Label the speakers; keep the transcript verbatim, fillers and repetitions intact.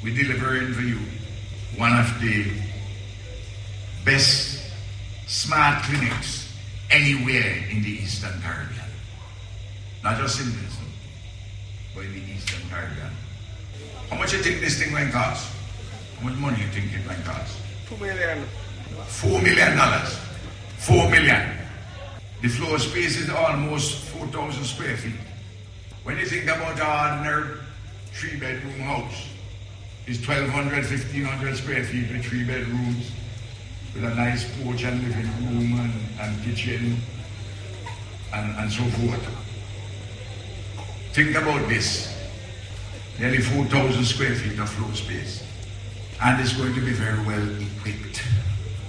Speaker 1: we're delivering for you one of the best smart clinics anywhere in the Eastern Caribbean. Not just in Brisbane, but in the Eastern Caribbean. How much you think this thing might cost? How much money you think it might cost?
Speaker 2: Two million.
Speaker 1: Four million dollars. Four million. The floor space is almost four thousand square feet. When you think about an ordinary three-bedroom house, it's twelve hundred, fifteen hundred square feet with three bedrooms, with a nice porch and living room and, and kitchen and, and so forth. Think about this. Nearly four thousand square feet of floor space. And it's going to be very well equipped.